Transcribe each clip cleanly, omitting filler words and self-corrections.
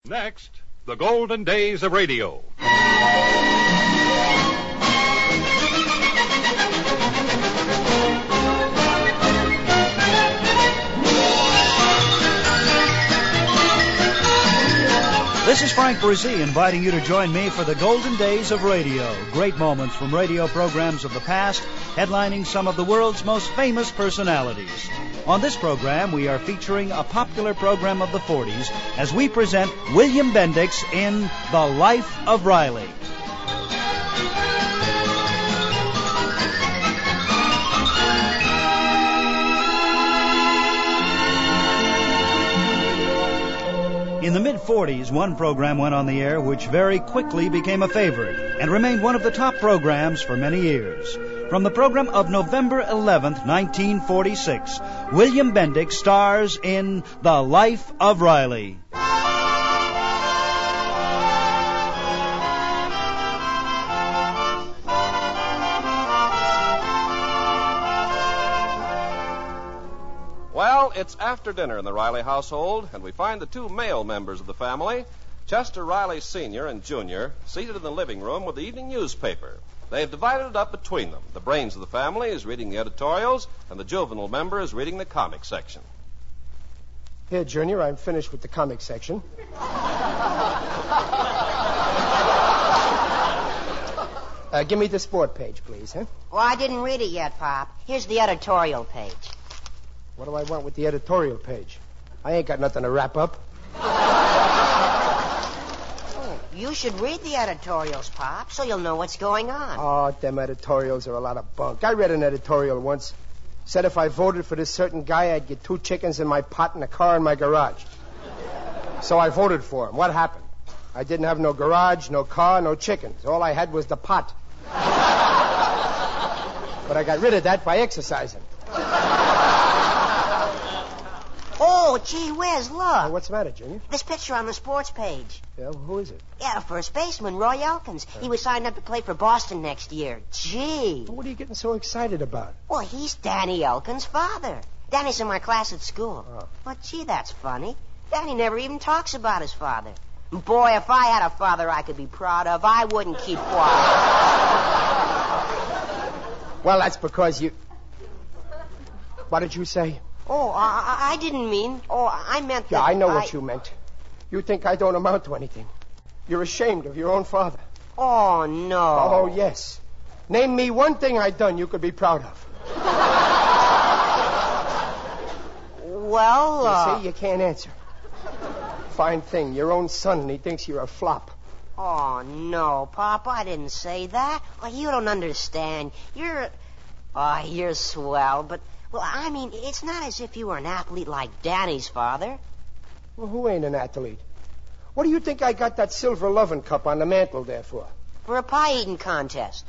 Next, the golden days of radio. This is Frank Brzee inviting you to join me for the golden days of radio. Great moments from radio programs of the past, headlining some of the world's most famous personalities. On this program, we are featuring a popular program of the 40s as we present William Bendix in The Life of Riley. In the mid-40s, one program went on the air which very quickly became a favorite and remained one of the top programs for many years. From the program of November 11th, 1946, William Bendix stars in The Life of Riley. Well, it's after dinner in the Riley household, and we find the two male members of the family, Chester Riley Sr. and Jr., seated in the living room with the evening newspaper. They have divided it up between them. The brains of the family is reading the editorials, and the juvenile member is reading the comic section. Here, Junior, I'm finished with the comic section. Give me the sport page, please, huh? Well, I didn't read it yet, Pop. Here's the editorial page. What do I want with the editorial page? I ain't got nothing to wrap up. Oh, you should read the editorials, Pop, so you'll know what's going on. Oh, them editorials are a lot of bunk. I read an editorial once. Said if I voted for this certain guy, I'd get 2 chickens in my pot and a car in my garage. So I voted for him. What happened? I didn't have no garage, no car, no chickens. All I had was the pot. But I got rid of that by exercising. Oh, gee whiz, look. What's the matter, Junior? This picture on the sports page. Yeah, who is it? Yeah, first baseman, Roy Elkins. He was signed up to play for Boston next year. Gee. What are you getting so excited about? Well, he's Danny Elkins' father. Danny's in my class at school. Oh. But, gee, that's funny. Danny never even talks about his father. Boy, if I had a father I could be proud of, I wouldn't keep quiet. Well, that's because you... What did you say? Oh, I didn't mean... Oh, I meant that... Yeah, I know what you meant. You think I don't amount to anything. You're ashamed of your own father. Oh, no. Oh, yes. Name me one thing I done you could be proud of. Well, You see, you can't answer. Fine thing. Your own son, and he thinks you're a flop. Oh, no, Pop, I didn't say that. Oh, you don't understand. You're swell, but... Well, I mean, it's not as if you were an athlete like Danny's father. Well, who ain't an athlete? What do you think I got that silver loving cup on the mantle there for? For a pie-eating contest.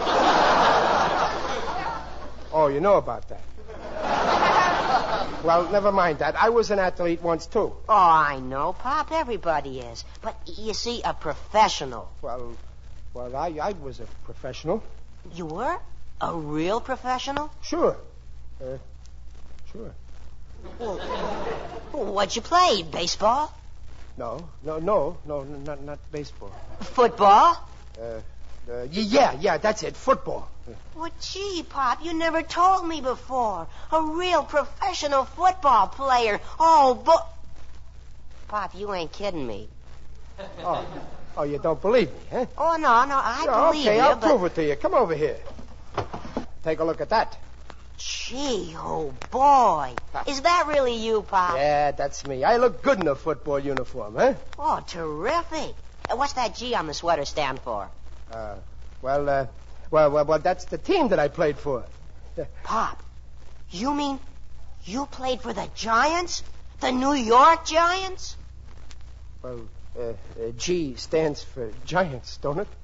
Oh, you know about that. Well, never mind that. I was an athlete once, too. Oh, I know, Pop. Everybody is. But, you see, a professional. Well, I was a professional. You were? A real professional? Sure. Sure. Well, what'd you play? Baseball? No, not baseball. Football? Yeah, that's it, football. Well, gee, Pop, you never told me before. A real professional football player. Oh, but... Pop, you ain't kidding me. Oh, you don't believe me, huh? Oh, no, I believe you, Okay, I'll but... prove it to you. Come over here. Take a look at that. Gee, oh, boy. Is that really you, Pop? Yeah, that's me. I look good in a football uniform, huh? Oh, terrific. What's that G on the sweater stand for? Well, that's the team that I played for. Pop, you mean you played for the Giants? The New York Giants? Well, G stands for Giants, don't it?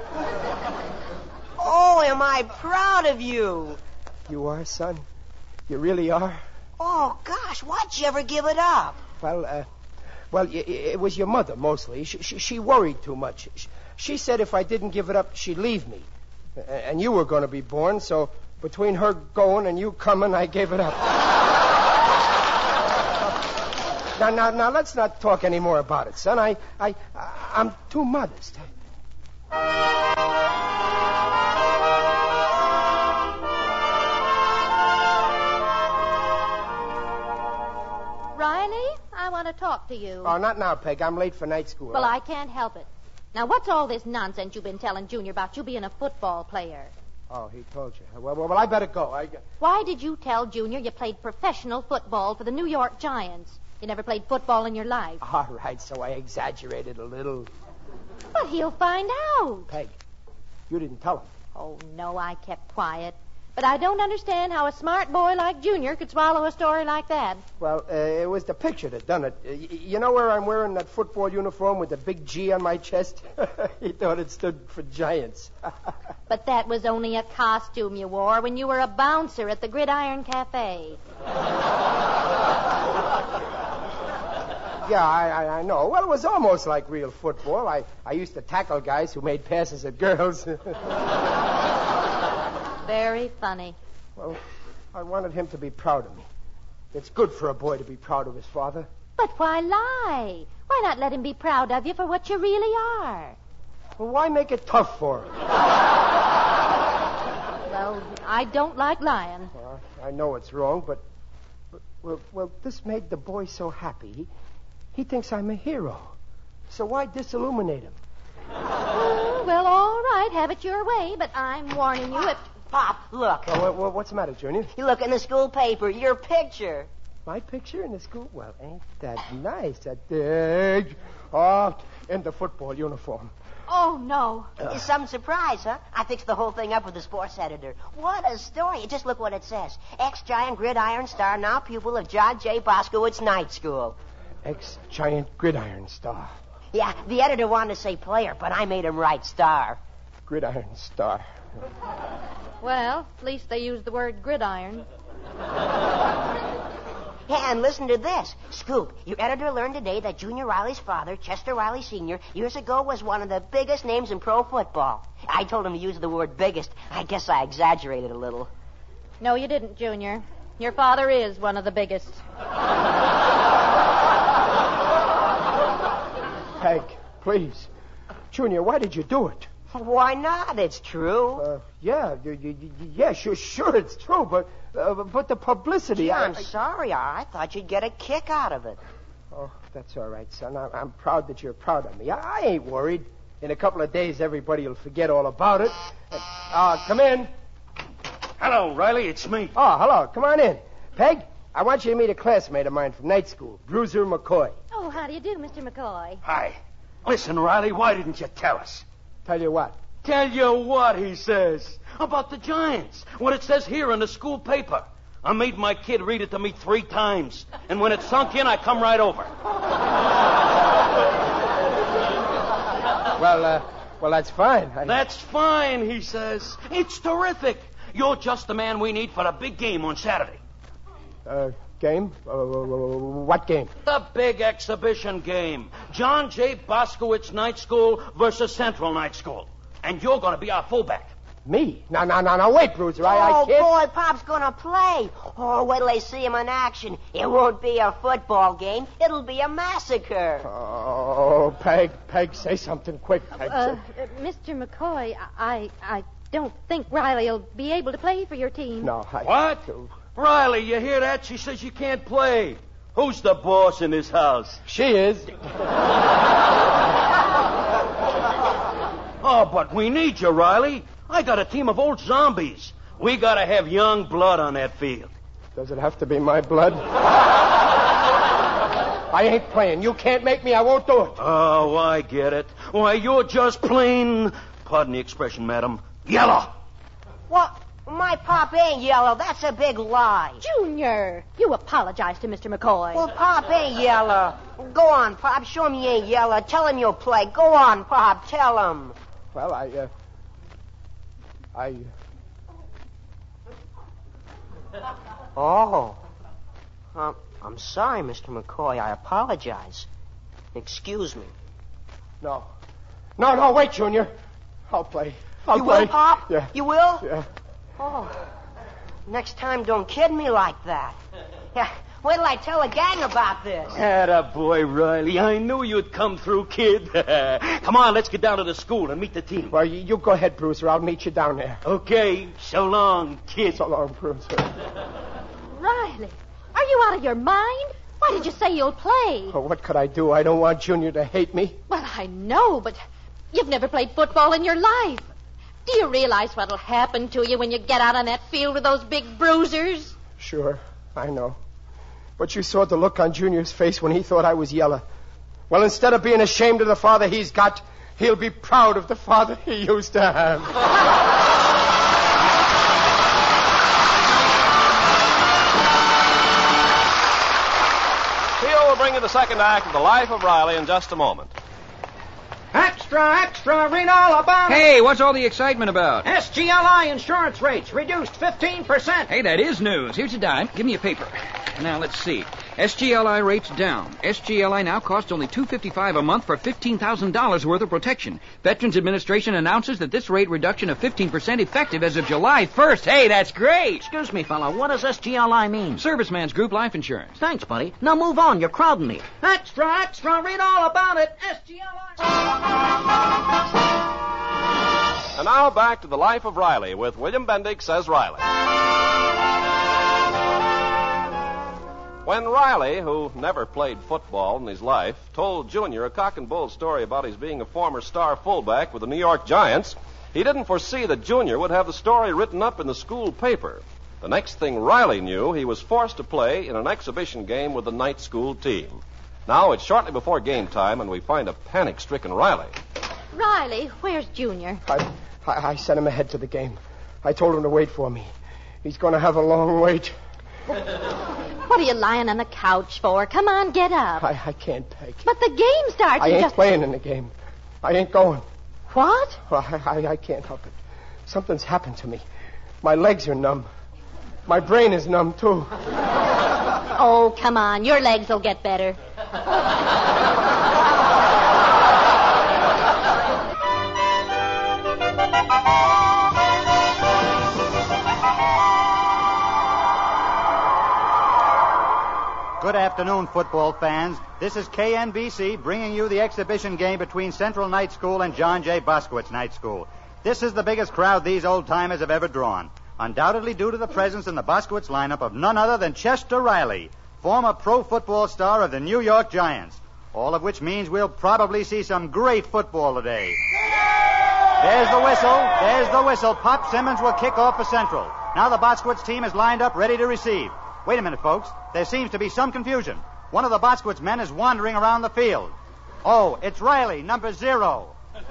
Oh, am I proud of you. You are, son? You really are? Oh, gosh, why'd you ever give it up? Well, it was your mother, mostly. She worried too much. She said if I didn't give it up, she'd leave me. And you were going to be born, so between her going and you coming, I gave it up. Now, let's not talk any more about it, son. I'm too modest. Riley, I want to talk to you. Oh, not now, Peg. I'm late for night school. Well, I can't help it. Now, what's all this nonsense you've been telling Junior about you being a football player? Oh, he told you. Well, I better go. Why did you tell Junior you played professional football for the New York Giants? You never played football in your life. All right, so I exaggerated a little. But he'll find out. Peg, you didn't tell him. Oh, no, I kept quiet. But I don't understand how a smart boy like Junior could swallow a story like that. Well, it was the picture that done it. You know where I'm wearing that football uniform with the big G on my chest? He thought it stood for Giants. But that was only a costume you wore when you were a bouncer at the Gridiron Cafe. Yeah, I know. Well, it was almost like real football. I used to tackle guys who made passes at girls. Very funny. Well, I wanted him to be proud of me. It's good for a boy to be proud of his father. But why lie? Why not let him be proud of you for what you really are? Well, why make it tough for him? Well, I don't like lying. I know it's wrong, but well, this made the boy so happy. He thinks I'm a hero. So why disilluminate him? Well, all right, have it your way, but I'm warning you if... Pop, look. Oh, what's the matter, Junior? You look in the school paper, your picture. My picture in the school? Well, ain't that nice? That big. Oh, in the football uniform. Oh, no. It's some surprise, huh? I fixed the whole thing up with the sports editor. What a story. Just look what it says. Ex-Giant Gridiron Star, now pupil of John J. Boskowitz Night School. Ex-Giant Gridiron Star. Yeah, the editor wanted to say player, but I made him write star. Gridiron Star. Well, at least they used the word gridiron. Yeah, and listen to this. Scoop, your editor learned today that Junior Riley's father, Chester Riley Sr., years ago was one of the biggest names in pro football. I told him to use the word biggest. I guess I exaggerated a little. No, you didn't, Junior. Your father is one of the biggest. Peg, please. Junior, why did you do it? Why not? It's true. Yeah, sure, it's true, but the publicity... Gee, I'm sorry. I thought you'd get a kick out of it. Oh, that's all right, son. I'm proud that you're proud of me. I ain't worried. In a couple of days, everybody will forget all about it. Come in. Hello, Riley. It's me. Oh, hello. Come on in. Peg, I want you to meet a classmate of mine from night school, Bruiser McCoy. Oh, how do you do, Mr. McCoy? Hi. Listen, Riley, why didn't you tell us? Tell you what? Tell you what, he says. About the Giants. What it says here in the school paper. I made my kid read it to me 3 times. And when it sunk in, I come right over. Well, that's fine. That's fine, he says. It's terrific. You're just the man we need for the big game on Saturday. Game? What game? The big exhibition game. John J. Boskowitz Night School versus Central Night School. And you're going to be our fullback. Me? No, wait, Bruiser. I Oh, can't... boy, Pop's gonna play. Oh, wait till they see him in action. It won't be a football game. It'll be a massacre. Oh, Peg, say something quick, Peg. Mr. McCoy, I don't think Riley will be able to play for your team. No, What? Riley, you hear that? She says you can't play. Who's the boss in this house? She is. Oh, but we need you, Riley. I got a team of old zombies. We got to have young blood on that field. Does it have to be my blood? I ain't playing. You can't make me. I won't do it. Oh, I get it. Why, you're just plain, pardon the expression, madam, yellow. What? My Pop ain't yellow. That's a big lie. Junior, you apologize to Mr. McCoy. Well, Pop ain't yellow. Go on, Pop. Show him you ain't yellow. Tell him you'll play. Go on, Pop. Tell him. Well, Oh. I'm sorry, Mr. McCoy. I apologize. Excuse me. No, wait, Junior. I'll play. You will, Pop? Yeah. You will? Yeah. Oh. Next time, don't kid me like that. Yeah. Wait till I tell the gang about this. Atta boy, Riley. I knew you'd come through, kid. Come on, let's get down to the school and meet the team. Well, you go ahead, Bruiser. I'll meet you down there. Okay. So long, kid. So long, Bruiser. Riley, are you out of your mind? Why did you say you'll play? Oh, what could I do? I don't want Junior to hate me. Well, I know, but you've never played football in your life. Do you realize what'll happen to you when you get out on that field with those big bruisers? Sure, I know. But you saw the look on Junior's face when he thought I was yellow. Well, instead of being ashamed of the father he's got, he'll be proud of the father he used to have. Theo will bring you the second act of The Life of Riley in just a moment. Extra, extra, read all about it. Hey, what's all the excitement about? SGLI insurance rates reduced 15%. Hey, that is news. Here's a dime. Give me a paper. Now, let's see. SGLI rates down. SGLI now costs only $255 a month for $15,000 worth of protection. Veterans Administration announces that this rate reduction of 15% effective as of July 1st. Hey, that's great. Excuse me, fella. What does SGLI mean? Serviceman's Group Life Insurance. Thanks, buddy. Now move on. You're crowding me. Extra, extra, read all about it. SGLI. And now back to The Life of Riley with William Bendix as Riley. When Riley, who never played football in his life, told Junior a cock and bull story about his being a former star fullback with the New York Giants, he didn't foresee that Junior would have the story written up in the school paper. The next thing Riley knew, he was forced to play in an exhibition game with the night school team. Now it's shortly before game time, and we find a panic-stricken Riley. Riley, where's Junior? I sent him ahead to the game. I told him to wait for me. He's going to have a long wait. What are you lying on the couch for? Come on, get up. I can't take. But the game starts. I ain't playing in the game. I ain't going. What? Well, I can't help it. Something's happened to me. My legs are numb. My brain is numb, too. Oh, come on. Your legs will get better. Good afternoon, football fans. This is KNBC bringing you the exhibition game between Central Night School and John J. Boskowitz Night School. This is the biggest crowd these old-timers have ever drawn, undoubtedly due to the presence in the Boskowitz lineup of none other than Chester Riley, former pro football star of the New York Giants, all of which means we'll probably see some great football today. There's the whistle. There's the whistle. Pop Simmons will kick off for Central. Now the Boskowitz team is lined up ready to receive. Wait a minute, folks. There seems to be some confusion. One of the Boskowitz men is wandering around the field. Oh, it's Riley, number 0.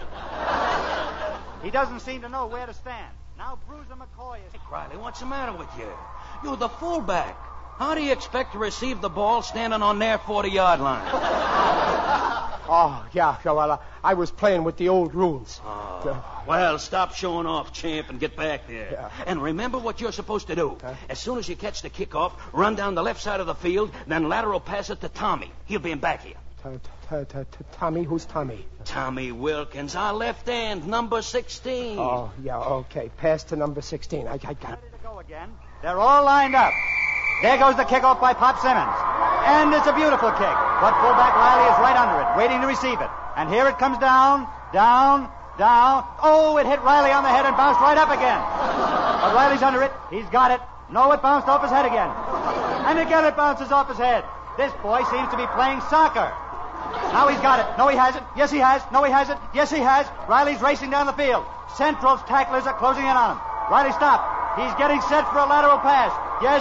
He doesn't seem to know where to stand. Now Bruiser McCoy is... Hey, Riley, what's the matter with you? You're the fullback. How do you expect to receive the ball standing on their 40-yard line? Oh, yeah, well, I was playing with the old rules. Well, stop showing off, champ, and get back there. Yeah. And remember what you're supposed to do. As soon as you catch the kickoff, run down the left side of the field, then lateral pass it to Tommy. He'll be in back here. Tommy? Who's Tommy? Tommy Wilkins, our left end, number 16. Oh, yeah, okay. Pass to number 16. I got it. Ready to go again. They're all lined up. There goes the kickoff by Pop Simmons. And it's a beautiful kick. But fullback Riley is right under it, waiting to receive it. And here it comes down. Oh, it hit Riley on the head and bounced right up again. But Riley's under it. He's got it. No, it bounced off his head again. And again it bounces off his head. This boy seems to be playing soccer. Now he's got it. No, he hasn't. Yes, he has. No, he hasn't. Yes, he has. Riley's racing down the field. Central's tacklers are closing in on him. Riley, stop. He's getting set for a lateral pass. Yes,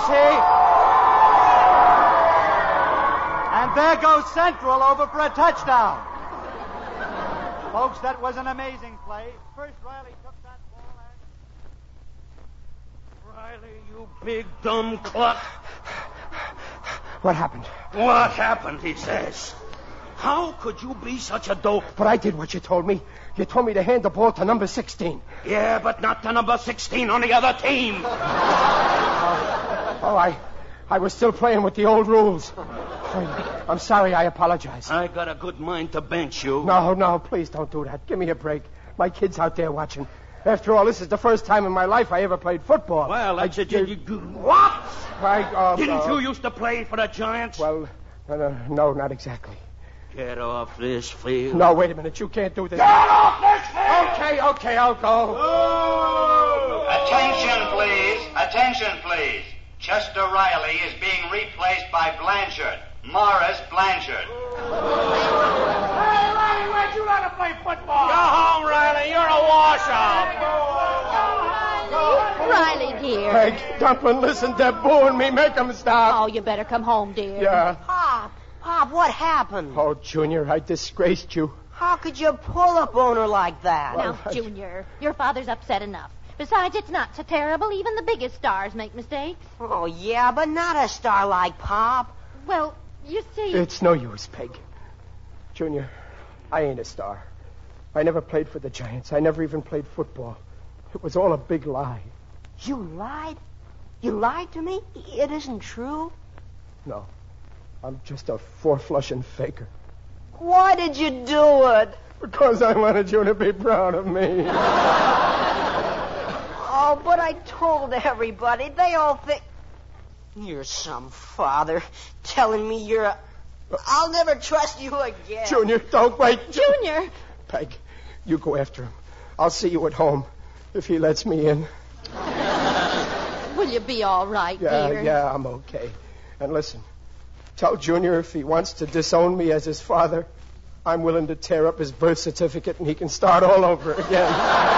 And there goes Central over for a touchdown. Folks, that was an amazing play. First, Riley took that ball and... Riley, you big dumb cluck. What happened? What happened, he says. How could you be such a dope? But I did what you told me. You told me to hand the ball to number 16. Yeah, but not to number 16 on the other team. I was still playing with the old rules. I'm sorry. I apologize. I got a good mind to bench you. No, please don't do that. Give me a break. My kid's out there watching. After all, this is the first time in my life I ever played football. Well, that's it. What? Didn't you used to play for the Giants? Well, no, not exactly. Get off this field. No, wait a minute. You can't do this. Get off this field! Okay, I'll go. Oh! Attention, please. Chester Riley is being replaced by Blanchard. Morris Blanchard. Hey, Riley, where'd you learn to play football? Go home, Riley. You're a washout. Riley, dear. Hey, Dumplin', listen, they're booing me. Make them stop. Oh, you better come home, dear. Yeah. Pop, what happened? Oh, Junior, I disgraced you. How could you pull up on her like that? Now, Junior, your father's upset enough. Besides, it's not so terrible. Even the biggest stars make mistakes. Oh, yeah, but not a star like Pop. Well, you see... It's no use, Peg. Junior, I ain't a star. I never played for the Giants. I never even played football. It was all a big lie. You lied? You lied to me? It isn't true? No. I'm just a four-flushing faker. Why did you do it? Because I wanted you to be proud of me. Oh, but I told everybody. They all think... You're some father telling me you're a... I'll never trust you again. Junior, don't wait. Junior! Peg, you go after him. I'll see you at home if he lets me in. Will you be all right, dear? Yeah, I'm okay. And listen, tell Junior if he wants to disown me as his father, I'm willing to tear up his birth certificate and he can start all over again.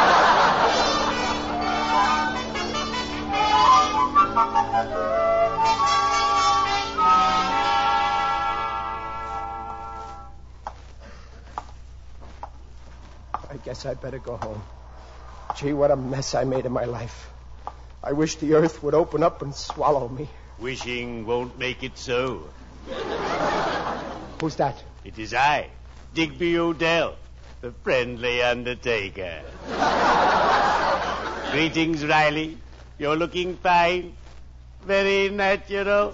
I guess I'd better go home. Gee, what a mess I made of my life. I wish the earth would open up and swallow me. Wishing won't make it so. Who's that? It is I, Digby Odell, the friendly undertaker. Greetings, Riley. You're looking fine. Very natural.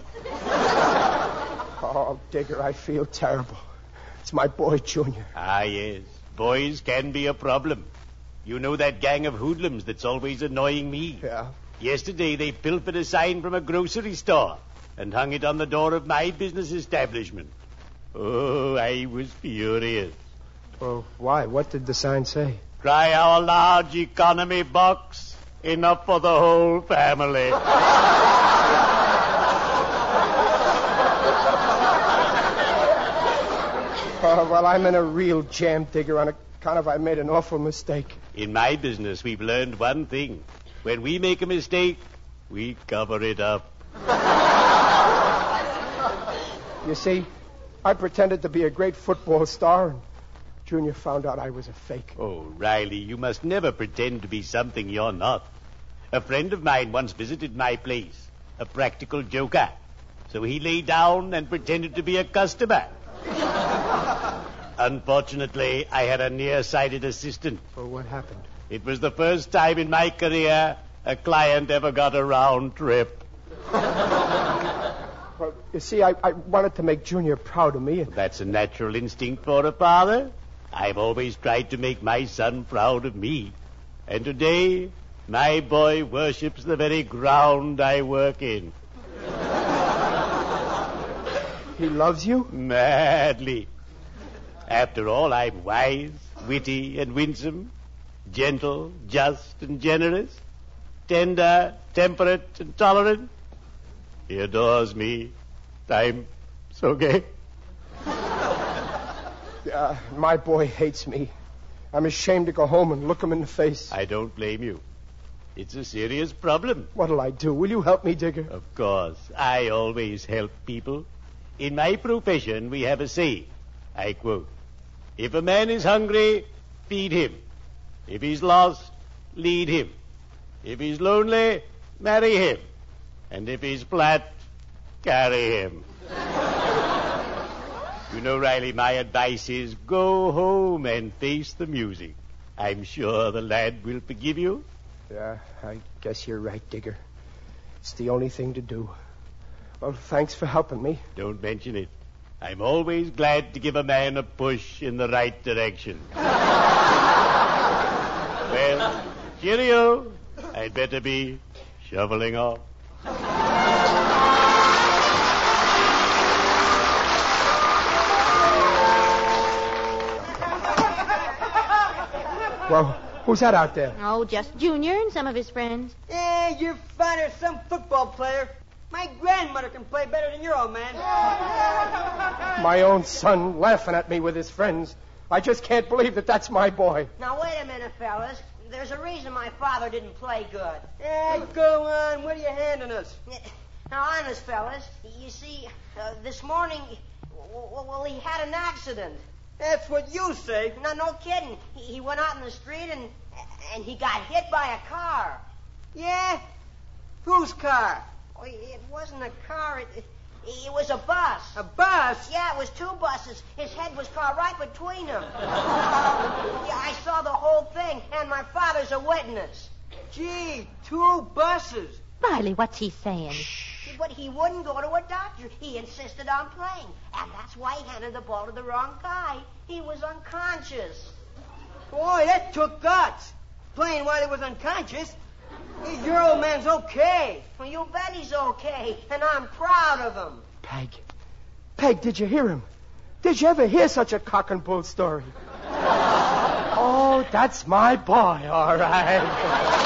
Oh, Digger, I feel terrible. It's my boy, Junior. Ah, yes. Boys can be a problem. You know that gang of hoodlums that's always annoying me? Yeah. Yesterday they pilfered a sign from a grocery store and hung it on the door of my business establishment. Oh, I was furious. Well, why? What did the sign say? Try our large economy box. Enough for the whole family. Well, I'm in a real jam, Digger, on account of I made an awful mistake. In my business, we've learned one thing. When we make a mistake, we cover it up. You see, I pretended to be a great football star, and Junior found out I was a fake. Oh, Riley, you must never pretend to be something you're not. A friend of mine once visited my place, a practical joker. So he lay down and pretended to be a customer. Unfortunately, I had a nearsighted assistant. Well, what happened? It was the first time in my career a client ever got a round trip. Well, you see, I wanted to make Junior proud of me. And... That's a natural instinct for a father. I've always tried to make my son proud of me. And today, my boy worships the very ground I work in. He loves you? Madly. After all, I'm wise, witty, and winsome, gentle, just, and generous, tender, temperate, and tolerant. He adores me. I'm so gay. My boy hates me. I'm ashamed to go home and look him in the face. I don't blame you. It's a serious problem. What'll I do? Will you help me, Digger? Of course. I always help people. In my profession, we have a saying. I quote, "If a man is hungry, feed him. If he's lost, lead him. If he's lonely, marry him. And if he's flat, carry him." You know, Riley, my advice is go home and face the music. I'm sure the lad will forgive you. Yeah, I guess you're right, Digger. It's the only thing to do. Well, thanks for helping me. Don't mention it. I'm always glad to give a man a push in the right direction. Well, Cheerio. I'd better be shoveling off. Well, who's that out there? Oh, just Junior and some of his friends. Your father's some football player. My grandmother can play better than your old man. My own son laughing at me with his friends. I just can't believe that that's my boy. Now, wait a minute, fellas. There's a reason my father didn't play good. Go on. What are you handing us? Now, honest, fellas, you see, this morning, well, he had an accident. That's what you say. No kidding. He went out in the street and he got hit by a car. Yeah? Whose car? Oh, it wasn't a car. It was a bus. A bus? Yeah, it was two buses. His head was caught right between them. Yeah, I saw the whole thing, and my father's a witness. Gee, two buses. Riley, what's he saying? But he wouldn't go to a doctor. He insisted on playing. And that's why he handed the ball to the wrong guy. He was unconscious. Boy, that took guts. Playing while he was unconscious. Your old man's okay. Well, you bet he's okay. And I'm proud of him. Peg, did you hear him? Did you ever hear such a cock and bull story? Oh, that's my boy, all right.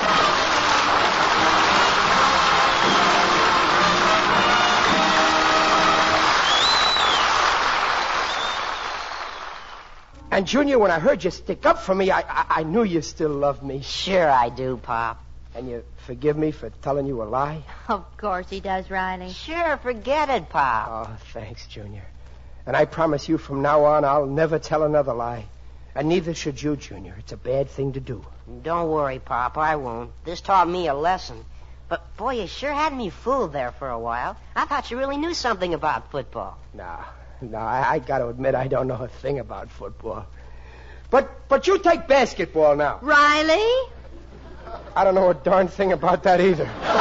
And, Junior, when I heard you stick up for me, I knew you still loved me. Sure I do, Pop. And you forgive me for telling you a lie? Of course he does, Riley. Sure, forget it, Pop. Oh, thanks, Junior. And I promise you from now on I'll never tell another lie. And neither should you, Junior. It's a bad thing to do. Don't worry, Pop, I won't. This taught me a lesson. But, boy, you sure had me fooled there for a while. I thought you really knew something about football. No, I got to admit I don't know a thing about football. But you take basketball now. Riley? I don't know a darn thing about that either.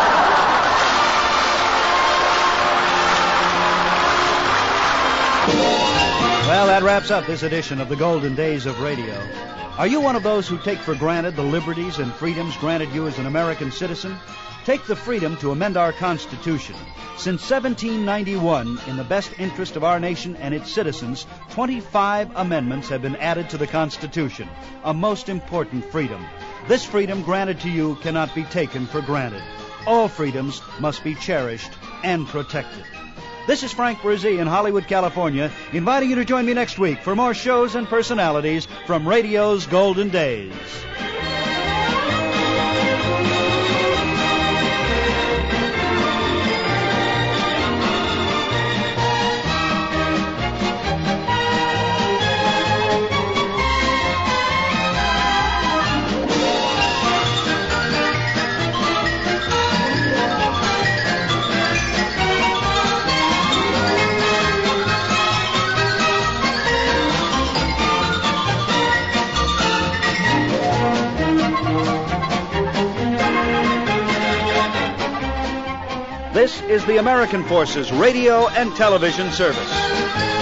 Well, that wraps up this edition of the Golden Days of Radio. Are you one of those who take for granted the liberties and freedoms granted you as an American citizen? Take the freedom to amend our Constitution. Since 1791, in the best interest of our nation and its citizens, 25 amendments have been added to the Constitution, a most important freedom. This freedom granted to you cannot be taken for granted. All freedoms must be cherished and protected. This is Frank Brzee in Hollywood, California, inviting you to join me next week for more shows and personalities from radio's golden days. This is the American Forces Radio and Television Service.